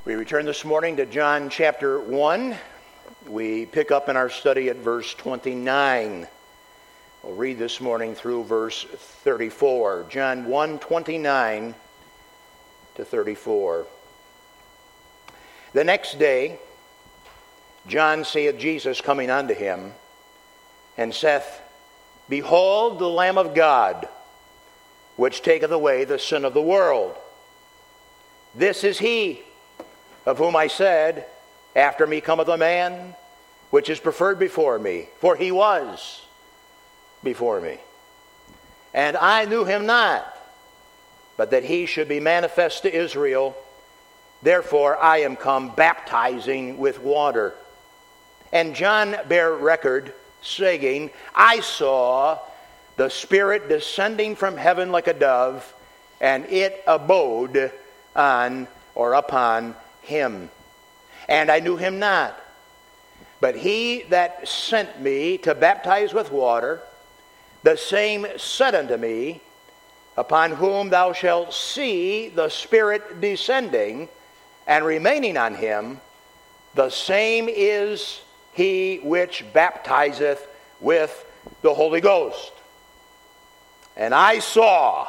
We return this morning to John chapter 1. We pick up in our study at verse 29. We'll read this morning through verse 34. John 1, 29 to 34. The next day, John seeth Jesus coming unto him, and saith, Behold the Lamb of God, which taketh away the sin of the world. This is he of whom I said, After me cometh a man, which is preferred before me, for he was before me. And I knew him not, but that he should be manifest to Israel. Therefore I am come baptizing with water. And John bare record, saying, I saw the Spirit descending from heaven like a dove, and it abode on or upon him. And I knew him not. But he that sent me to baptize with water, the same said unto me, Upon whom thou shalt see the Spirit descending and remaining on him, the same is he which baptizeth with the Holy Ghost. And I saw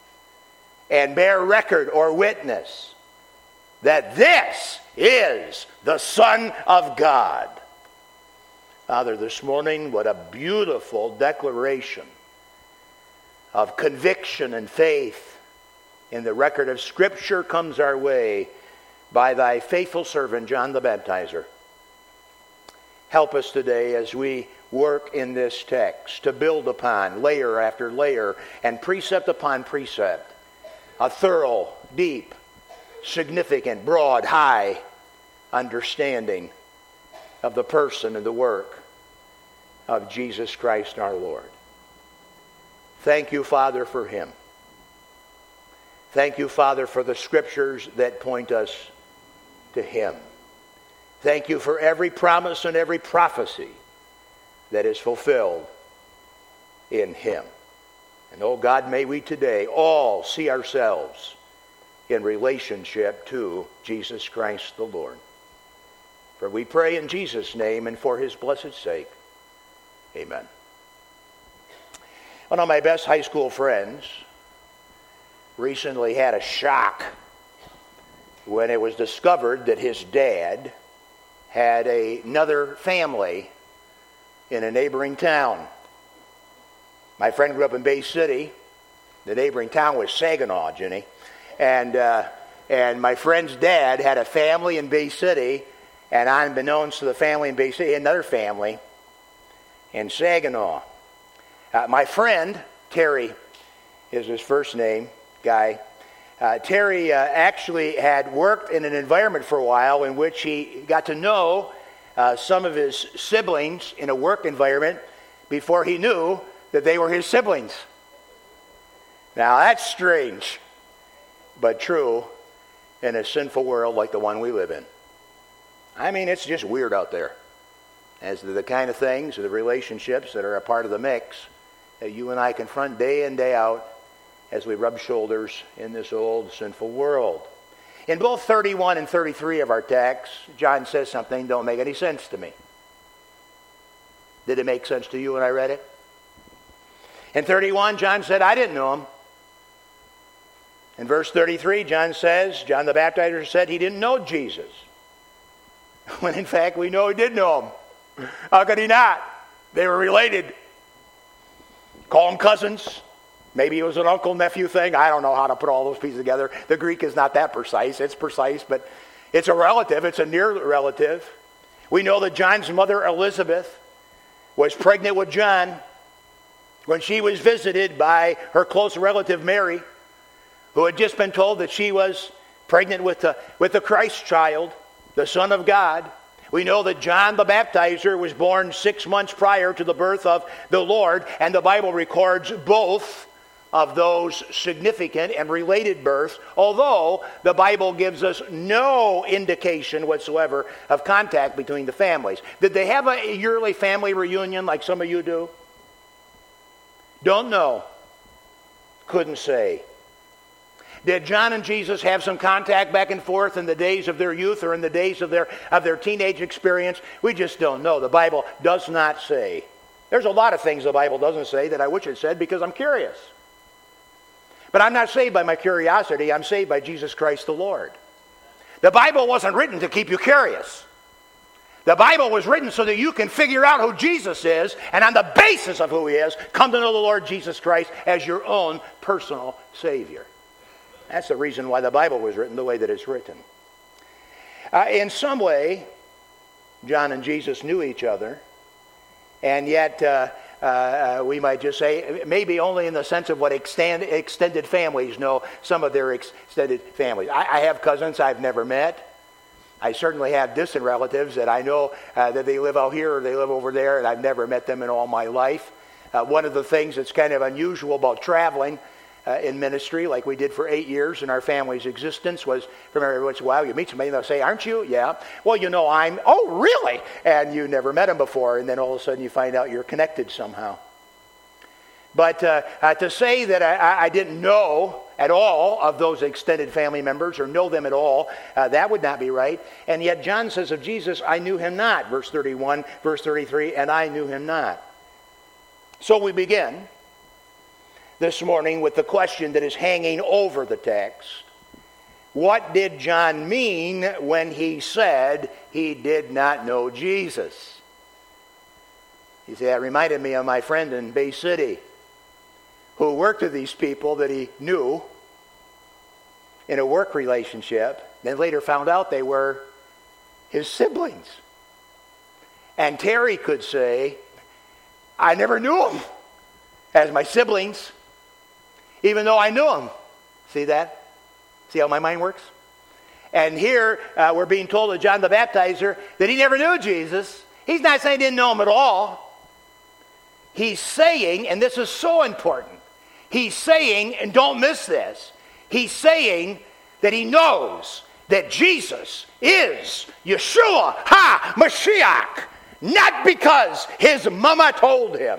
and bear record or witness that this is the Son of God. Father, this morning, what a beautiful declaration of conviction and faith in the record of Scripture comes our way by thy faithful servant, John the Baptizer. Help us today as we work in this text to build upon layer after layer and precept upon precept a thorough, deep, significant, broad, high understanding of the person and the work of Jesus Christ our Lord. Thank you, Father, for him. Thank you, Father, for the Scriptures that point us to him. Thank you for every promise and every prophecy that is fulfilled in him. And, oh God, may we today all see ourselves in relationship to Jesus Christ the Lord. For we pray in Jesus' name and for his blessed sake. Amen. One of my best high school friends recently had a shock when it was discovered that his dad had another family in a neighboring town. My friend grew up in Bay City. The neighboring town was Saginaw, Jenny. And my friend's dad had a family in Bay City, and unbeknownst to the family in Bay City, another family in Saginaw. My friend, Terry is his first name, guy. Terry actually had worked in an environment for a while in which he got to know some of his siblings in a work environment before he knew that they were his siblings. Now that's strange, but true in a sinful world like the one we live in. I mean, it's just weird out there as to the kind of things, the relationships that are a part of the mix that you and I confront day in, day out as we rub shoulders in this old sinful world. In both 31 and 33 of our text, John says something that don't make any sense to me. Did it make sense to you when I read it? In 31, John said, I didn't know him. In verse 33, John the Baptizer said he didn't know Jesus. When in fact we know he did know him. How could he not? They were related. Call them cousins. Maybe it was an uncle-nephew thing. I don't know how to put all those pieces together. The Greek is not that precise. It's precise, but it's a relative. It's a near relative. We know that John's mother, Elizabeth, was pregnant with John when she was visited by her close relative, Mary, who had just been told that she was pregnant with the Christ child, the Son of God. We know that John the Baptizer was born 6 months prior to the birth of the Lord, and the Bible records both of those significant and related births, although the Bible gives us no indication whatsoever of contact between the families. Did they have a yearly family reunion like some of you do? Don't know. Couldn't say. Did John and Jesus have some contact back and forth in the days of their youth or in the days of their teenage experience? We just don't know. The Bible does not say. There's a lot of things the Bible doesn't say that I wish it said because I'm curious. But I'm not saved by my curiosity. I'm saved by Jesus Christ the Lord. The Bible wasn't written to keep you curious. The Bible was written so that you can figure out who Jesus is, and on the basis of who he is, come to know the Lord Jesus Christ as your own personal Savior. That's the reason why the Bible was written the way that it's written. In some way, John and Jesus knew each other, and yet we might just say maybe only in the sense of what extended families know some of their extended families. I have cousins I've never met. I certainly have distant relatives that I know that they live out here or they live over there, and I've never met them in all my life. One of the things that's kind of unusual about traveling in ministry, like we did for 8 years in our family's existence, was from every once in a while you meet somebody and they'll say, "Aren't you?" "Yeah." "Well, you know, I'm." "Oh, really?" And you never met them before, and then all of a sudden you find out you're connected somehow. But to say that I didn't know at all of those extended family members or know them at all, that would not be right. And yet John says of Jesus, "I knew him not." Verse 31, verse 33, "And I knew him not." So we begin this morning with the question that is hanging over the text. What did John mean when he said he did not know Jesus? You see, that reminded me of my friend in Bay City who worked with these people that he knew in a work relationship, then later found out they were his siblings. And Terry could say, "I never knew them as my siblings, even though I knew them." See that? See how my mind works? And here we're being told of John the Baptizer that he never knew Jesus. He's not saying he didn't know him at all. He's saying, and this is so important, he's saying, and don't miss this, he's saying that he knows that Jesus is Yeshua HaMashiach, not because his mama told him,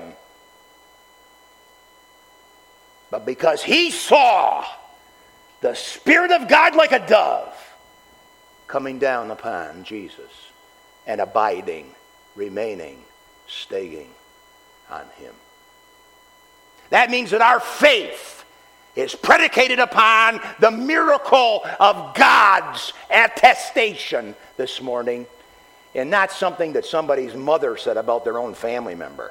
but because he saw the Spirit of God like a dove coming down upon Jesus and abiding, remaining, staying on him. That means that our faith is predicated upon the miracle of God's attestation this morning, and not something that somebody's mother said about their own family member.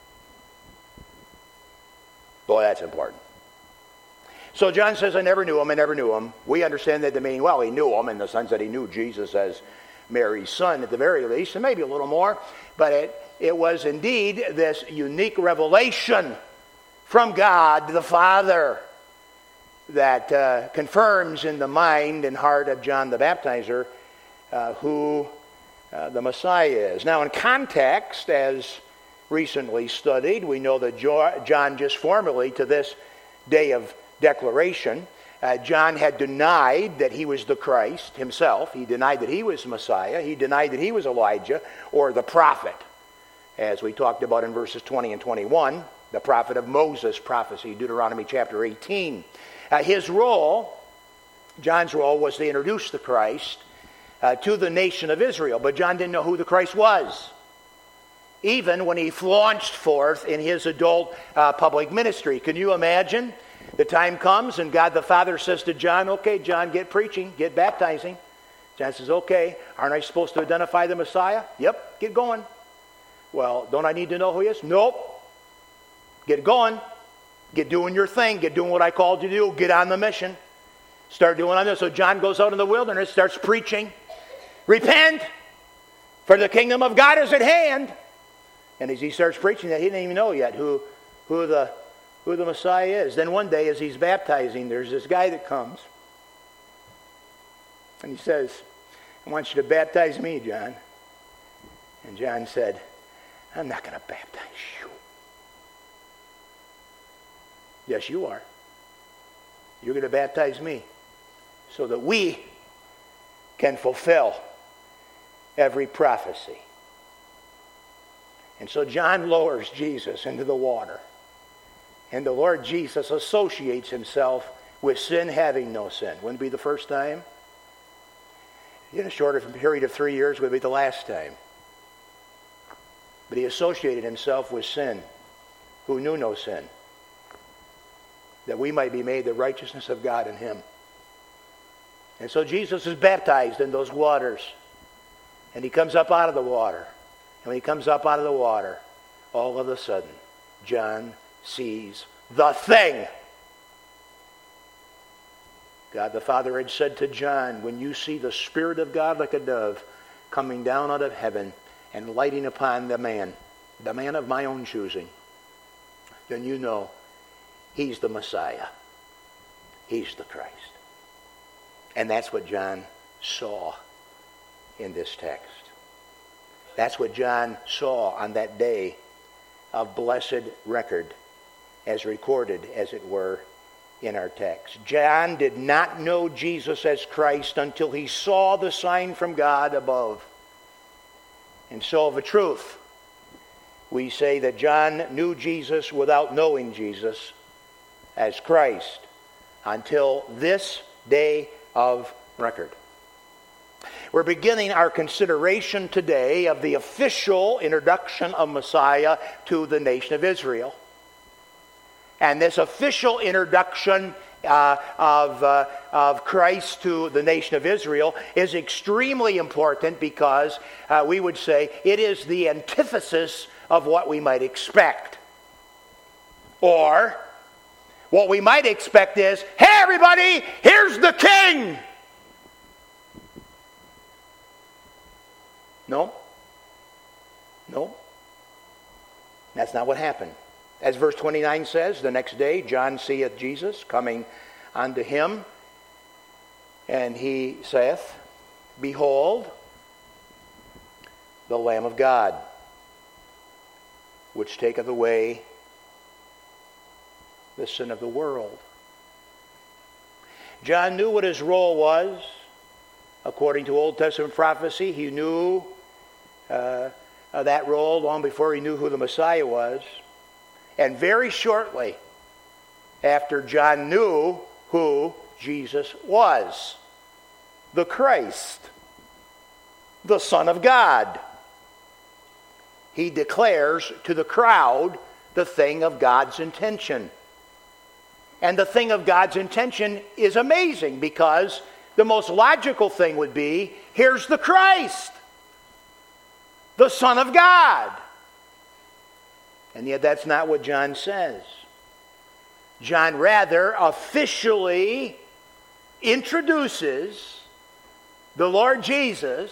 Boy, that's important. So John says, "I never knew him, I never knew him." We understand that to mean, well, he knew him in the sense that he knew Jesus as Mary's son at the very least, and maybe a little more, but it was indeed this unique revelation from God the Father that confirms in the mind and heart of John the Baptizer who the Messiah is. Now, in context, as recently studied, we know that John just formally, to this day of declaration, John had denied that he was the Christ himself. He denied that he was Messiah. He denied that he was Elijah or the prophet, as we talked about in verses 20 and 21, the prophet of Moses' prophecy, Deuteronomy chapter 18. His role, John's role, was to introduce the Christ to the nation of Israel. But John didn't know who the Christ was, even when he launched forth in his adult public ministry. Can you imagine? The time comes and God the Father says to John, "Okay, John, get preaching, get baptizing." John says, "Okay, aren't I supposed to identify the Messiah?" "Yep, get going." "Well, don't I need to know who he is?" "Nope. Get going. Get doing your thing. Get doing what I called you to do. Get on the mission. Start doing on this." So John goes out in the wilderness, starts preaching. "Repent, for the kingdom of God is at hand." And as he starts preaching that, he didn't even know yet who the Messiah is. Then one day as he's baptizing, there's this guy that comes. And he says, "I want you to baptize me, John." And John said, "I'm not going to baptize you." "Yes, you are. You're going to baptize me so that we can fulfill every prophecy." And so John lowers Jesus into the water. And the Lord Jesus associates himself with sin having no sin. Wouldn't be the first time. In a shorter period of 3 years would be the last time. But he associated himself with sin, who knew no sin, that we might be made the righteousness of God in him. And so Jesus is baptized in those waters. And he comes up out of the water. And when he comes up out of the water, all of a sudden, John sees the thing. God the Father had said to John, when you see the Spirit of God like a dove coming down out of heaven and lighting upon the man of my own choosing, then you know he's the Messiah. He's the Christ. And that's what John saw in this text. That's what John saw on that day of blessed record, as recorded, as it were, in our text. John did not know Jesus as Christ until he saw the sign from God above. And so of a truth, we say that John knew Jesus without knowing Jesus as Christ until this day of record. We're beginning our consideration today of the official introduction of Messiah to the nation of Israel. And this official introduction of Christ to the nation of Israel is extremely important because we would say it is the antithesis of what we might expect. Or what we might expect is, hey everybody, here's the king! No. That's not what happened. As verse 29 says, the next day John seeth Jesus coming unto him, and he saith, behold, the Lamb of God, which taketh away the sin of the world. John knew what his role was. According to Old Testament prophecy, he knew that role long before he knew who the Messiah was. And very shortly after John knew who Jesus was, the Christ, the Son of God, he declares to the crowd the thing of God's intention. And the thing of God's intention is amazing because the most logical thing would be, here's the Christ, the Son of God. And yet that's not what John says. John rather officially introduces the Lord Jesus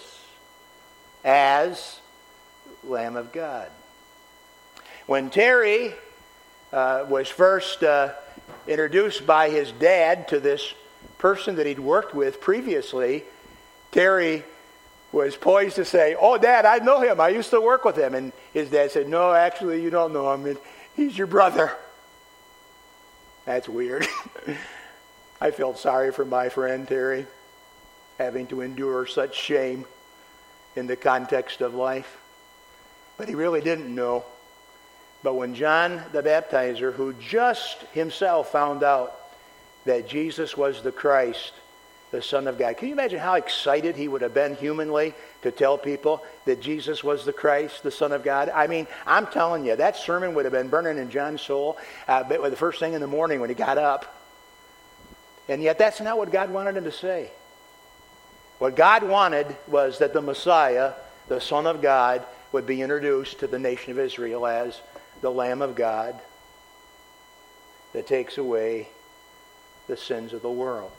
as Lamb of God. When Terry was first introduced by his dad to this person that he'd worked with previously, Terry was poised to say, oh, Dad, I know him. I used to work with him. And his dad said, no, actually, you don't know him. He's your brother. That's weird. I felt sorry for my friend Terry, having to endure such shame in the context of life. But he really didn't know. But when John the Baptizer, who just himself found out that Jesus was the Christ, the Son of God. Can you imagine how excited he would have been humanly to tell people that Jesus was the Christ, the Son of God? I mean, I'm telling you, that sermon would have been burning in John's soul the first thing in the morning when he got up. And yet that's not what God wanted him to say. What God wanted was that the Messiah, the Son of God, would be introduced to the nation of Israel as the Lamb of God that takes away the sins of the world.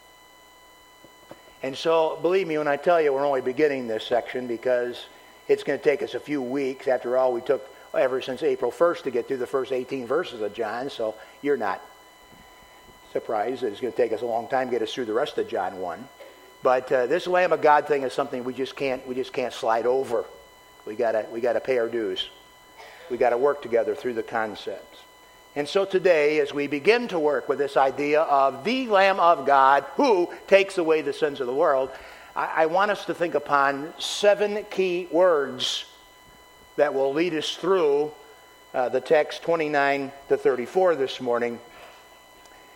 And so, believe me when I tell you we're only beginning this section because it's going to take us a few weeks. After all, we took ever since April 1st to get through the first 18 verses of John, so you're not surprised that it's going to take us a long time to get us through the rest of John 1. But this Lamb of God thing is something we just can't slide over. We gotta pay our dues. We got to work together through the concepts. And so today, as we begin to work with this idea of the Lamb of God who takes away the sins of the world, I want us to think upon 7 key words that will lead us through the text 29 to 34 this morning.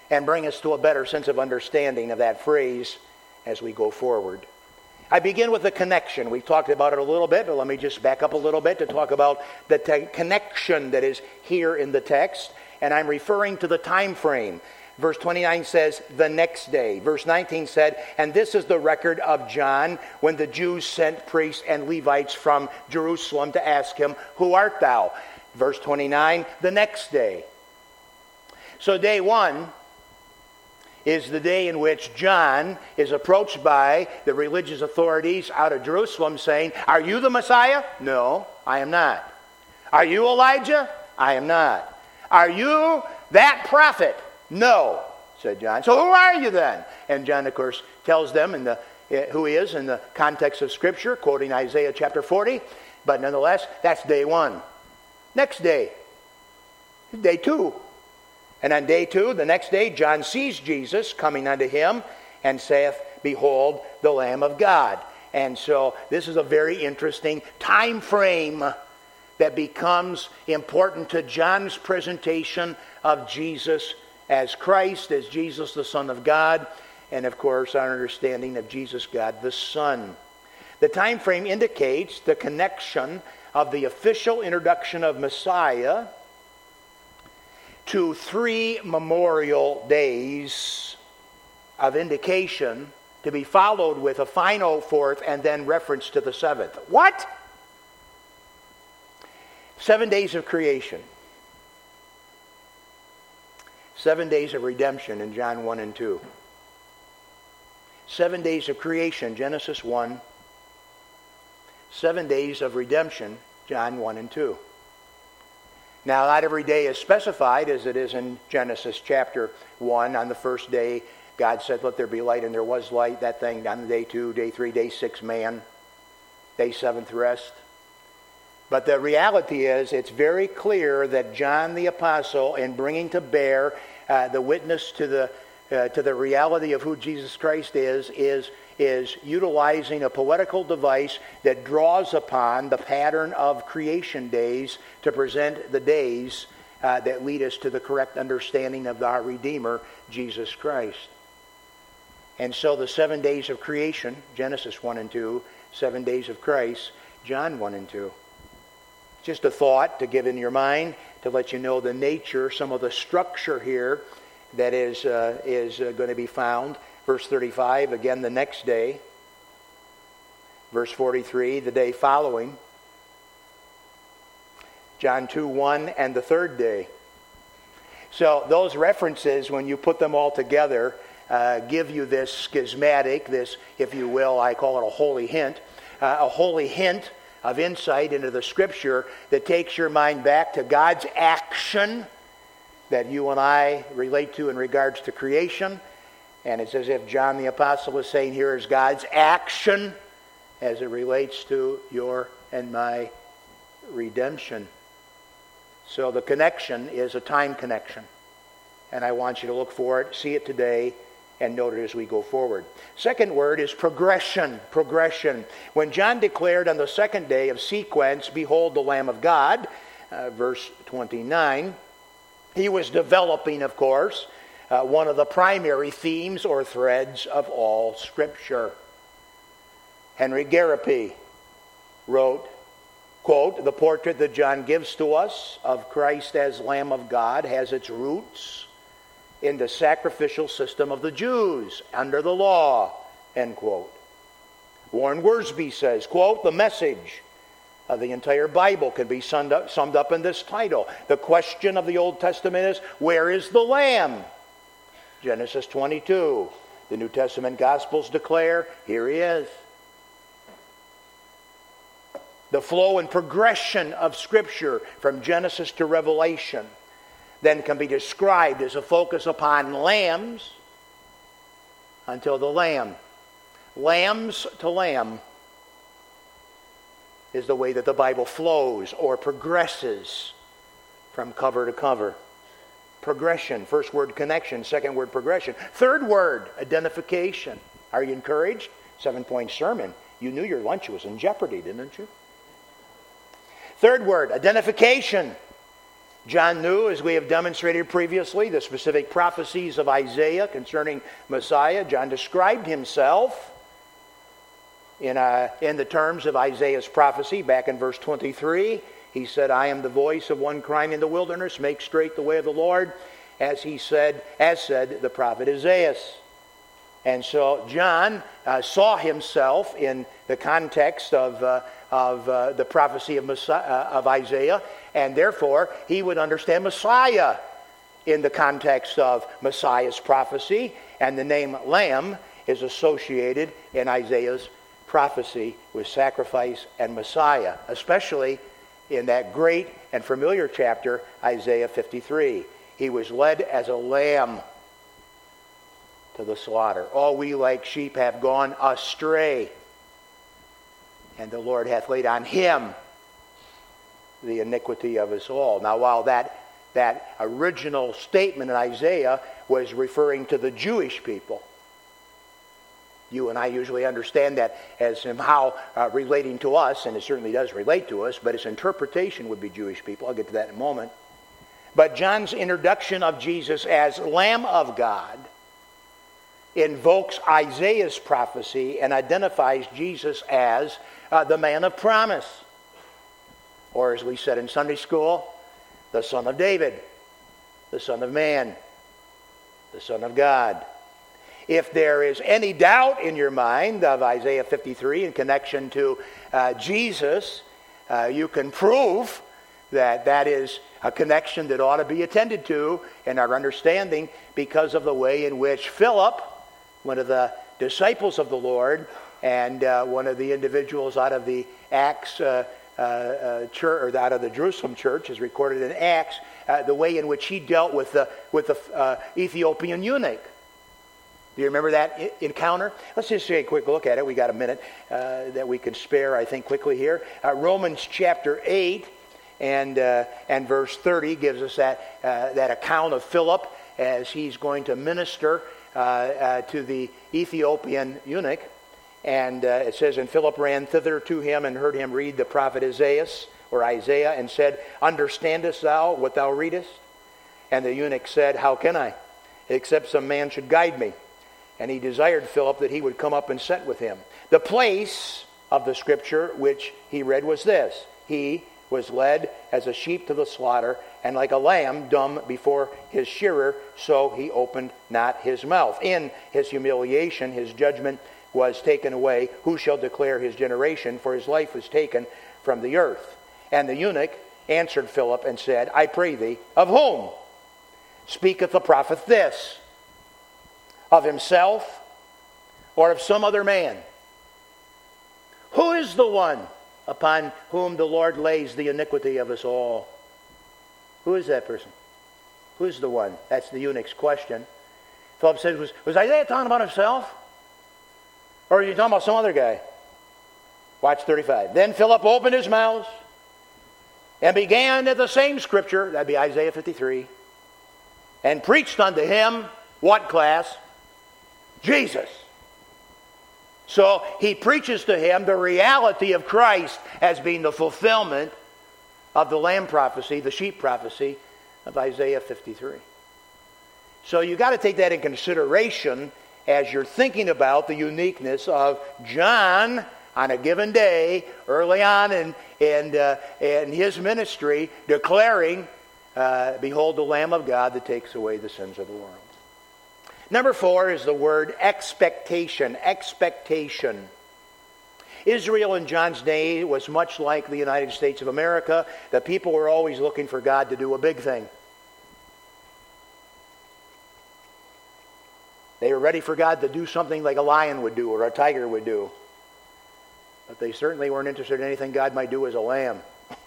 and bring us to a better sense of understanding of that phrase as we go forward. I begin with the connection. We've talked about it a little bit, but let me just back up a little bit to talk about the connection that is here in the text. And I'm referring to the time frame. Verse 29 says, the next day. Verse 19 said, and this is the record of John when the Jews sent priests and Levites from Jerusalem to ask him, who art thou? Verse 29, the next day. So day one is the day in which John is approached by the religious authorities out of Jerusalem saying, are you the Messiah? No, I am not. Are you Elijah? I am not. Are you that prophet? No, said John. So who are you then? And John, of course, tells them who he is in the context of Scripture, quoting Isaiah chapter 40. But nonetheless, that's day one. Next day, day two. And on day two, the next day, John sees Jesus coming unto him and saith, behold, the Lamb of God. And so this is a very interesting time frame that becomes important to John's presentation of Jesus as Christ, as Jesus the Son of God, and of course our understanding of Jesus God the Son. The time frame indicates the connection of the official introduction of Messiah to 3 memorial days of indication to be followed with a final 4th and then reference to the 7th. What? 7 days of creation. 7 days of redemption in John 1 and 2. 7 days of creation, Genesis 1. 7 days of redemption, John 1 and 2. Now, not every day is specified as it is in Genesis chapter 1. On the first day, God said, let there be light, and there was light. That thing on day 2, day 3, day 6, man. Day 7th, rest. But the reality is, it's very clear that John the Apostle, in bringing to bear the witness to the reality of who Jesus Christ is utilizing a poetical device that draws upon the pattern of creation days to present the days that lead us to the correct understanding of our Redeemer, Jesus Christ. And so the 7 days of creation, Genesis 1 and 2, 7 days of Christ, John 1 and 2. Just a thought to give in your mind to let you know the nature, some of the structure here that is going to be found. Verse 35, again the next day. Verse 43, the day following. John 2:1, and the third day. So those references, when you put them all together, give you this schismatic, this, if you will, I call it a holy hint of insight into the Scripture that takes your mind back to God's action that you and I relate to in regards to creation. And it's as if John the Apostle is saying, here is God's action as it relates to your and my redemption. So the connection is a time connection. And I want you to look for it, see it today, and note it as we go forward. Second word is progression. Progression. When John declared on the second day of sequence, behold the Lamb of God, verse 29, he was developing, of course, one of the primary themes or threads of all Scripture. Henry Garapi wrote, quote, the portrait that John gives to us of Christ as Lamb of God has its roots in the sacrificial system of the Jews under the law, end quote. Warren Wiersbe says, quote, the message of the entire Bible can be summed up in this title. The question of the Old Testament is, where is the Lamb? Genesis 22. The New Testament Gospels declare, here he is. The flow and progression of Scripture from Genesis to Revelation then can be described as a focus upon lambs until the Lamb. Lambs to Lamb is the way that the Bible flows or progresses from cover to cover. Progression. First word, connection. Second word, progression. Third word, identification. Are you encouraged? 7-point sermon. You knew your lunch was in jeopardy, didn't you? Third word, identification. John knew, as we have demonstrated previously, the specific prophecies of Isaiah concerning Messiah. John described himself in the terms of Isaiah's prophecy back in verse 23. He said, I am the voice of one crying in the wilderness, make straight the way of the Lord, as said the prophet Isaiah. And so John saw himself in the context of the prophecy of Isaiah, and therefore he would understand Messiah in the context of Messiah's prophecy, and the name Lamb is associated in Isaiah's prophecy with sacrifice and Messiah, especially in that great and familiar chapter, Isaiah 53. He was led as a lamb to the slaughter. All we like sheep have gone astray, and the Lord hath laid on him the iniquity of us all. Now, while that original statement in Isaiah was referring to the Jewish people, you and I usually understand that as somehow relating to us, and it certainly does relate to us, but its interpretation would be Jewish people. I'll get to that in a moment. But John's introduction of Jesus as Lamb of God invokes Isaiah's prophecy and identifies Jesus as the man of promise. Or as we said in Sunday school, the Son of David, the Son of Man, the Son of God. If there is any doubt in your mind of Isaiah 53 in connection to Jesus, you can prove that is a connection that ought to be attended to in our understanding because of the way in which Philip, one of the disciples of the Lord, and one of the individuals out of the Acts church, or out of the Jerusalem church, is recorded in Acts, the way in which he dealt with the Ethiopian eunuch. Do you remember that encounter? Let's just take a quick look at it. We got a minute that we can spare, I think, quickly here. Romans chapter 8 and verse 30 gives us that account of Philip as he's going to minister to the Ethiopian eunuch. And it says, and Philip ran thither to him and heard him read the prophet Isaiah, and said, understandest thou what thou readest? And the eunuch said, how can I, except some man should guide me? And he desired Philip that he would come up and sit with him. The place of the scripture which he read was this: he was led as a sheep to the slaughter, and like a lamb dumb before his shearer, so he opened not his mouth. In his humiliation, his judgment was taken away. Who shall declare his generation? For his life was taken from the earth. And the eunuch answered Philip and said, I pray thee, of whom speaketh the prophet this? Of himself or of some other man? Who is the one upon whom the Lord lays the iniquity of us all? Who is that person? Who is the one? That's the eunuch's question. Philip says, was Isaiah talking about himself? Or are you talking about some other guy? Watch 35. Then Philip opened his mouth and began at the same scripture, that'd be Isaiah 53, and preached unto him, what class? Jesus. So he preaches to him the reality of Christ as being the fulfillment of the lamb prophecy, the sheep prophecy of Isaiah 53. So you've got to take that in consideration as you're thinking about the uniqueness of John on a given day, early on in his ministry, declaring, behold the Lamb of God that takes away the sins of the world. Number 4 is the word expectation. Expectation. Israel in John's day was much like the United States of America. The people were always looking for God to do a big thing. They were ready for God to do something like a lion would do or a tiger would do. But they certainly weren't interested in anything God might do as a lamb.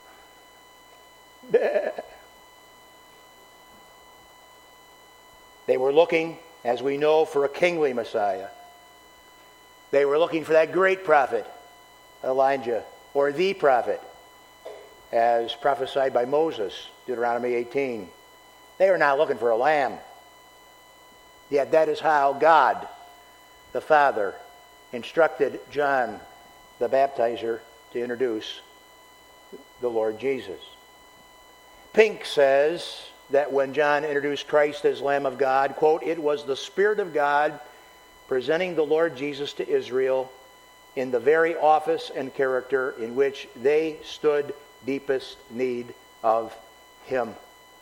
They were looking, as we know, for a kingly Messiah. They were looking for that great prophet, Elijah, or the prophet, as prophesied by Moses, Deuteronomy 18. They were not looking for a lamb. Yet that is how God, the Father, instructed John the Baptizer to introduce the Lord Jesus. Pink says that when John introduced Christ as Lamb of God, quote, "It was the Spirit of God presenting the Lord Jesus to Israel in the very office and character in which they stood deepest need of Him."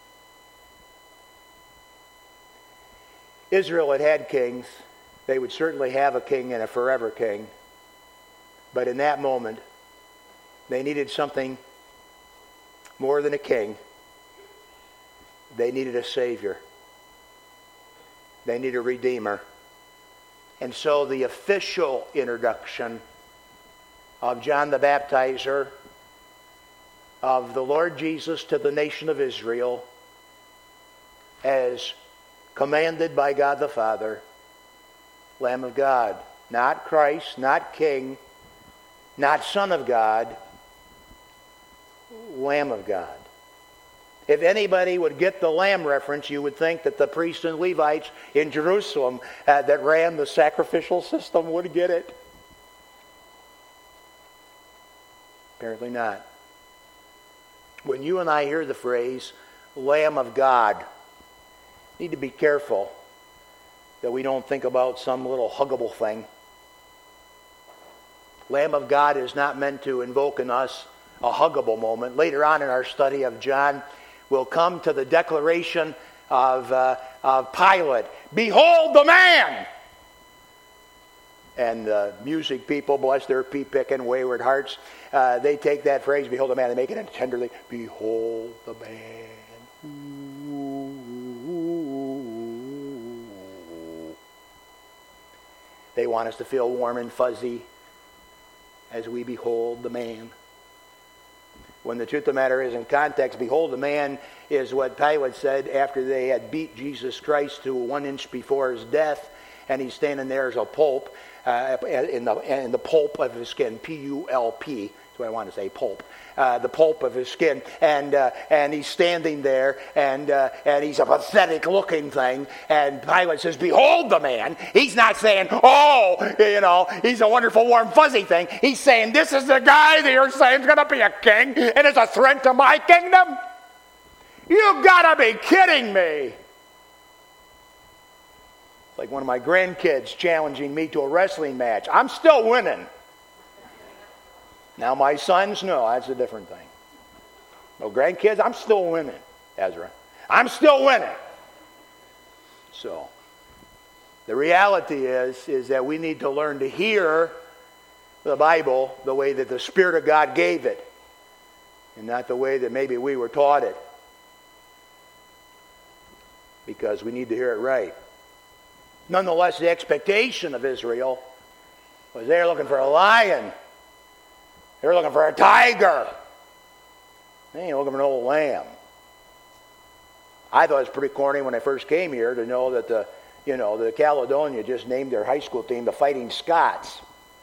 Israel had had kings. They would certainly have a king and a forever king. But in that moment, they needed something more than a king. They needed a Savior. They needed a Redeemer. And so the official introduction of John the Baptizer, of the Lord Jesus to the nation of Israel, as commanded by God the Father, Lamb of God. Not Christ, not King, not Son of God, Lamb of God. If anybody would get the lamb reference, you would think that the priests and Levites in Jerusalem that ran the sacrificial system would get it. Apparently not. When you and I hear the phrase, Lamb of God, we need to be careful that we don't think about some little huggable thing. Lamb of God is not meant to invoke in us a huggable moment. Later on in our study of John, we'll come to the declaration of Pilate. "Behold the man!" And music people, bless their pea-picking wayward hearts, they take that phrase, "Behold the man," and make it tenderly, "Behold the man." They want us to feel warm and fuzzy as we behold the man. When the truth of the matter is, in context, behold the man is what Pilate said after they had beat Jesus Christ to 1 inch before his death, and he's standing there as a pulp, in the pulp of his skin, P-U-L-P. That's what I want to say, pulp. The pulp of his skin, and he's standing there, and he's a pathetic-looking thing. And Pilate says, "Behold the man." He's not saying, "Oh, he's a wonderful, warm, fuzzy thing." He's saying, "This is the guy that you're saying is going to be a king, and is a threat to my kingdom? You've got to be kidding me!" It's like one of my grandkids challenging me to a wrestling match. I'm still winning. Now my sons, no, that's a different thing. No grandkids, I'm still winning, Ezra. I'm still winning. So, the reality is that we need to learn to hear the Bible the way that the Spirit of God gave it, and not the way that maybe we were taught it. Because we need to hear it right. Nonetheless, the expectation of Israel was they were looking for a lion. They were looking for a tiger. They ain't looking for an old lamb. I thought it was pretty corny when I first came here to know that the Caledonia just named their high school team the Fighting Scots.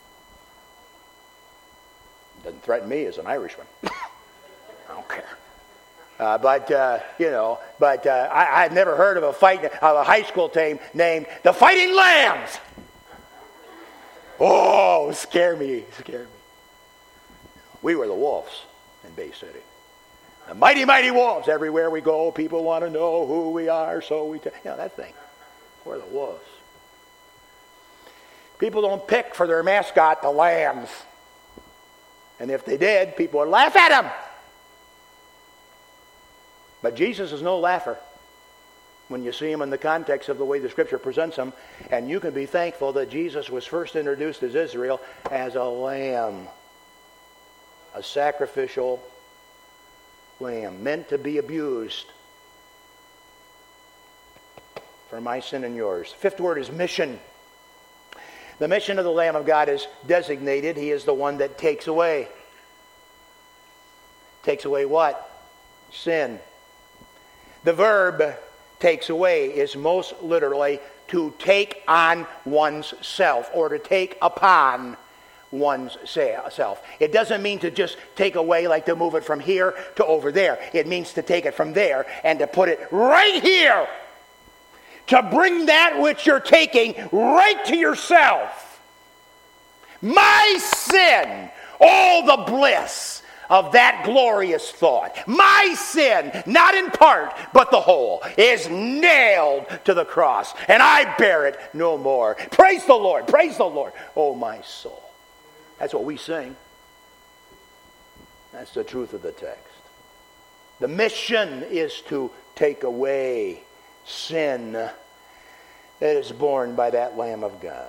Doesn't threaten me as an Irishman. I don't care. I've never heard of a high school team named the Fighting Lambs. Oh, scare me. We were the Wolves in Bay City. The mighty, mighty Wolves. Everywhere we go, people want to know who we are, so we that thing. We're the Wolves. People don't pick for their mascot the Lambs. And if they did, people would laugh at them. But Jesus is no laugher when you see him in the context of the way the Scripture presents him. And you can be thankful that Jesus was first introduced as Israel as a lamb. A sacrificial lamb meant to be abused for my sin and yours. The fifth word is mission. The mission of the Lamb of God is designated. He is the one that takes away. Takes away what? Sin. The verb takes away is most literally to take on one's self, or to take upon one's self. It doesn't mean to just take away, like to move it from here to over there. It means to take it from there and to put it right here. To bring that which you're taking right to yourself. My sin, all the bliss of that glorious thought. My sin, not in part, but the whole, is nailed to the cross, and I bear it no more. Praise the Lord, oh my soul. That's what we sing. That's the truth of the text. The mission is to take away sin that is borne by that Lamb of God.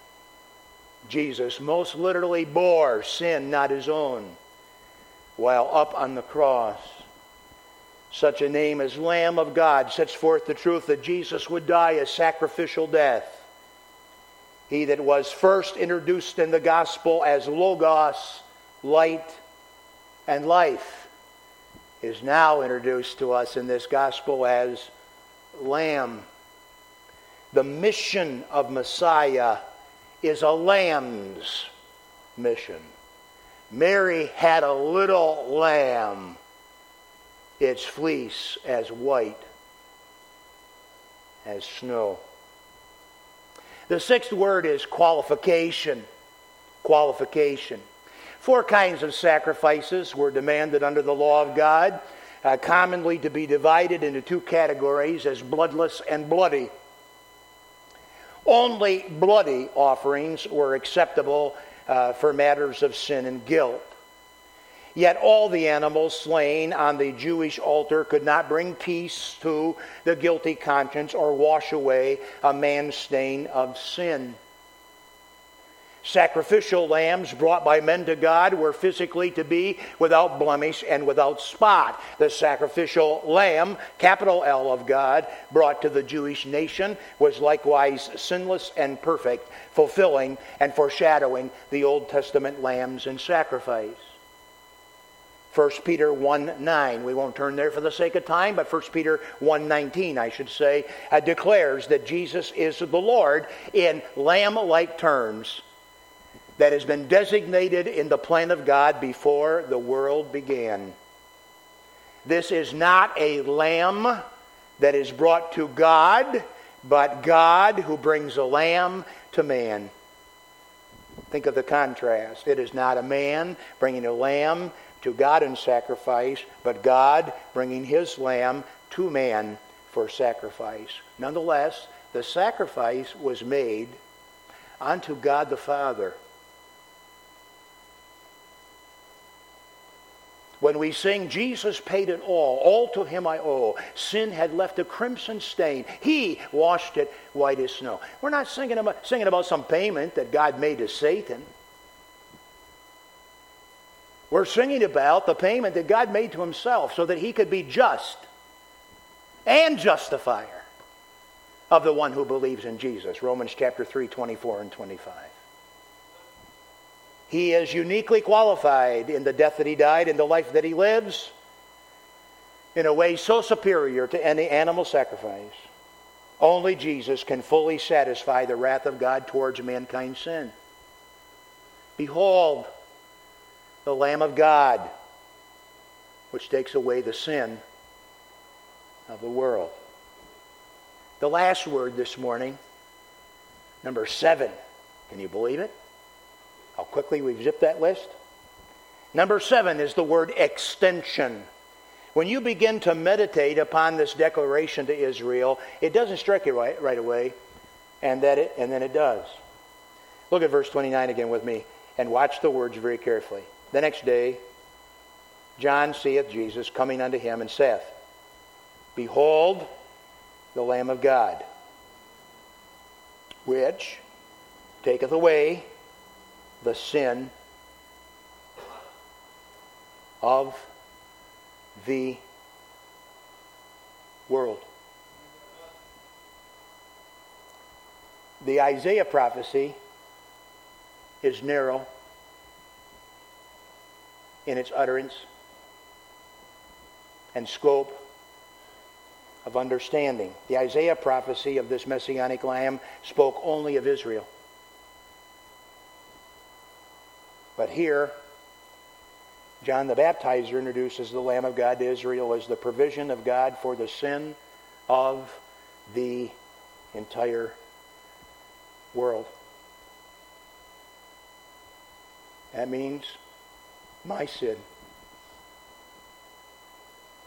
Jesus most literally bore sin, not his own, while up on the cross. Such a name as Lamb of God sets forth the truth that Jesus would die a sacrificial death. He that was first introduced in the gospel as Logos, light and life, is now introduced to us in this gospel as Lamb. The mission of Messiah is a lamb's mission. Mary had a little lamb, its fleece as white as snow. The sixth word is qualification. Qualification. 4 kinds of sacrifices were demanded under the law of God, commonly to be divided into 2 categories as bloodless and bloody. Only bloody offerings were acceptable for matters of sin and guilt. Yet all the animals slain on the Jewish altar could not bring peace to the guilty conscience or wash away a man's stain of sin. Sacrificial lambs brought by men to God were physically to be without blemish and without spot. The sacrificial lamb, capital L of God, brought to the Jewish nation was likewise sinless and perfect, fulfilling and foreshadowing the Old Testament lambs in sacrifice. 1 Peter 1:9, we won't turn there for the sake of time, but 1 Peter 1:19, I should say, declares that Jesus is the Lord in lamb-like terms that has been designated in the plan of God before the world began. This is not a lamb that is brought to God, but God who brings a lamb to man. Think of the contrast. It is not a man bringing a lamb to God in sacrifice, but God bringing his lamb to man for sacrifice. Nonetheless, the sacrifice was made unto God the Father. When we sing, Jesus paid it all to him I owe. Sin had left a crimson stain. He washed it white as snow. We're not singing about some payment that God made to Satan. We're singing about the payment that God made to himself so that he could be just and justifier of the one who believes in Jesus. Romans chapter 3, 24 and 25. He is uniquely qualified in the death that he died, in the life that he lives, in a way so superior to any animal sacrifice. Only Jesus can fully satisfy the wrath of God towards mankind's sin. Behold, the Lamb of God, which takes away the sin of the world. The last word this morning, number 7. Can you believe it? How quickly we've zipped that list. Number 7 is the word extension. When you begin to meditate upon this declaration to Israel, it doesn't strike you right away, and then it does. Look at verse 29 again with me, and watch the words very carefully. The next day, John seeth Jesus coming unto him, and saith, Behold, the Lamb of God, which taketh away the sin of the world. The Isaiah prophecy is narrow in its utterance and scope of understanding. The Isaiah prophecy of this Messianic Lamb spoke only of Israel. But here, John the Baptizer introduces the Lamb of God to Israel as the provision of God for the sin of the entire world. That means my sin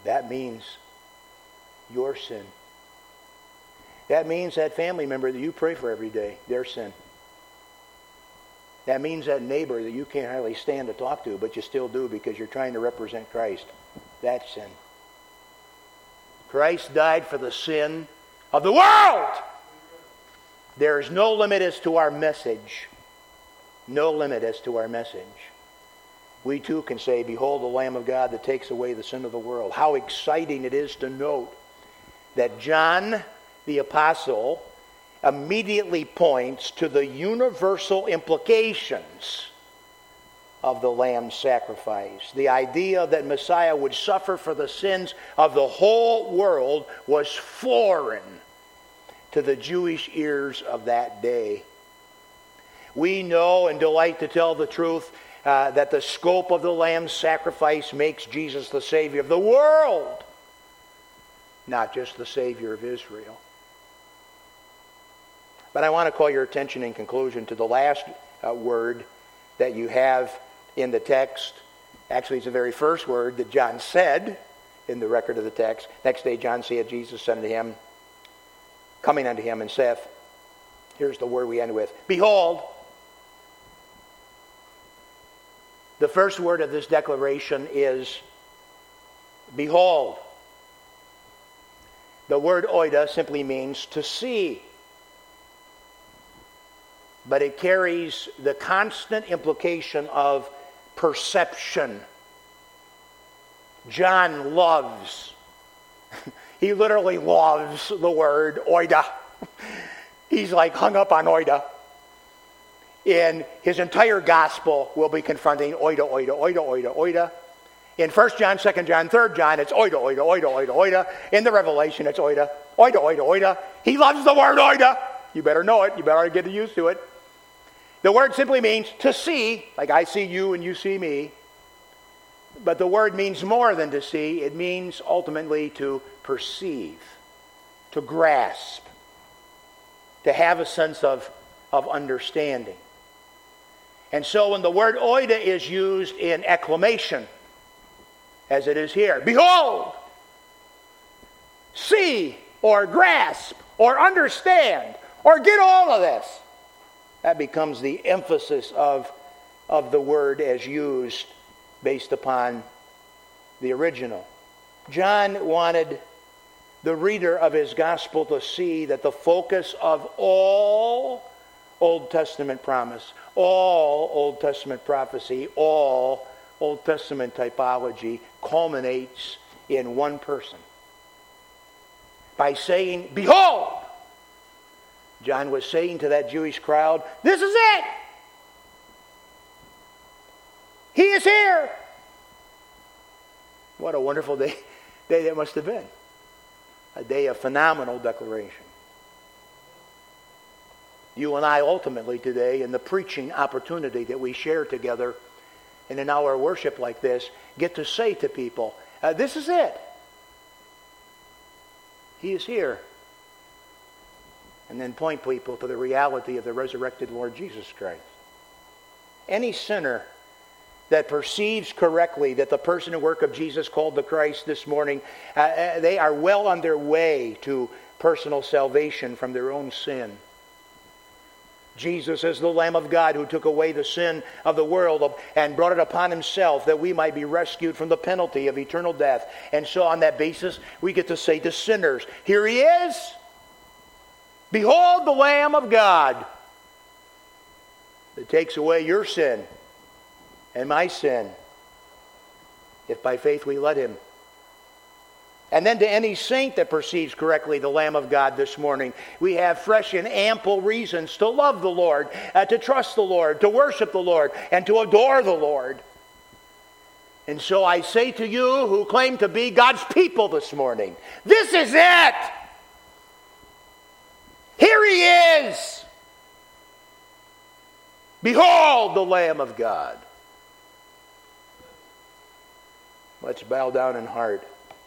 That means your sin. That means that family member that you pray for every day, their sin. That means that neighbor that you can't hardly stand to talk to, but you still do because you're trying to represent Christ. That's sin. Christ died for the sin of the world. There is no limit as to our message. No limit as to our message. We too can say, behold the Lamb of God that takes away the sin of the world. How exciting it is to note that John the Apostle immediately points to the universal implications of the Lamb's sacrifice. The idea that Messiah would suffer for the sins of the whole world was foreign to the Jewish ears of that day. We know and delight to tell the truth that the scope of the Lamb's sacrifice makes Jesus the Savior of the world, not just the Savior of Israel. But I want to call your attention in conclusion to the last word that you have in the text. Actually, it's the very first word that John said in the record of the text. Next day, John saith, Jesus said unto him, coming unto him, and saith, here's the word we end with, behold. The first word of this declaration is, behold. The word oida simply means to see. But it carries the constant implication of perception. John loves, he literally loves the word oida. He's like hung up on oida. In his entire gospel will be confronting oida, oida, oida, oida, oida. In 1 John, 2 John, 3 John, it's oida, oida, oida, oida, oida. In the Revelation, it's oida, oida, oida, oida. He loves the word oida. You better know it. You better get used to it. The word simply means to see, like I see you and you see me. But the word means more than to see. It means ultimately to perceive, to grasp, to have a sense of understanding. And so when the word oida is used in exclamation, as it is here, behold, see, or grasp, or understand, or get all of this, that becomes the emphasis of the word as used based upon the original. John wanted the reader of his gospel to see that the focus of all Old Testament promise, all Old Testament prophecy, all Old Testament typology culminates in one person. By saying, behold, John was saying to that Jewish crowd, this is it. He is here. What a wonderful day that must have been. A day of phenomenal declaration. You and I ultimately today, in the preaching opportunity that we share together in an hour of worship like this, get to say to people, this is it. He is here. And then point people to the reality of the resurrected Lord Jesus Christ. Any sinner that perceives correctly that the person and work of Jesus called the Christ this morning, they are well on their way to personal salvation from their own sin. Jesus is the Lamb of God who took away the sin of the world and brought it upon himself that we might be rescued from the penalty of eternal death. And so on that basis, we get to say to sinners, here he is. Behold the Lamb of God that takes away your sin and my sin, if by faith we let him. And then to any saint that perceives correctly the Lamb of God this morning, we have fresh and ample reasons to love the Lord, to trust the Lord, to worship the Lord, and to adore the Lord. And so I say to you who claim to be God's people this morning, this is it! Here he is! Behold the Lamb of God. Let's bow down in heart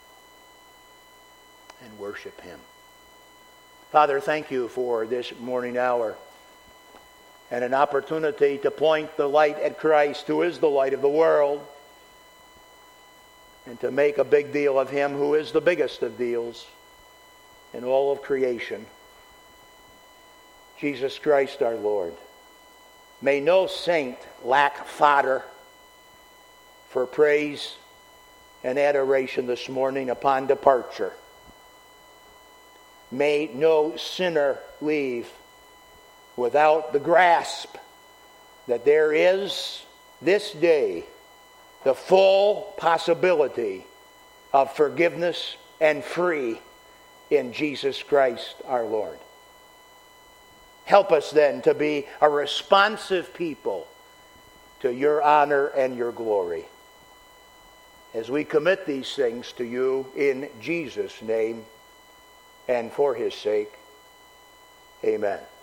and worship him. Father, thank you for this morning hour and an opportunity to point the light at Christ, who is the light of the world. and to make a big deal of him who is the biggest of deals in all of creation, Jesus Christ our Lord. May no saint lack fodder for praise and adoration this morning upon departure. May no sinner leave without the grasp that there is this day the full possibility of forgiveness and free in Jesus Christ our Lord. Help us then to be a responsive people to your honor and your glory. As we commit these things to you in Jesus' name and for his sake, amen.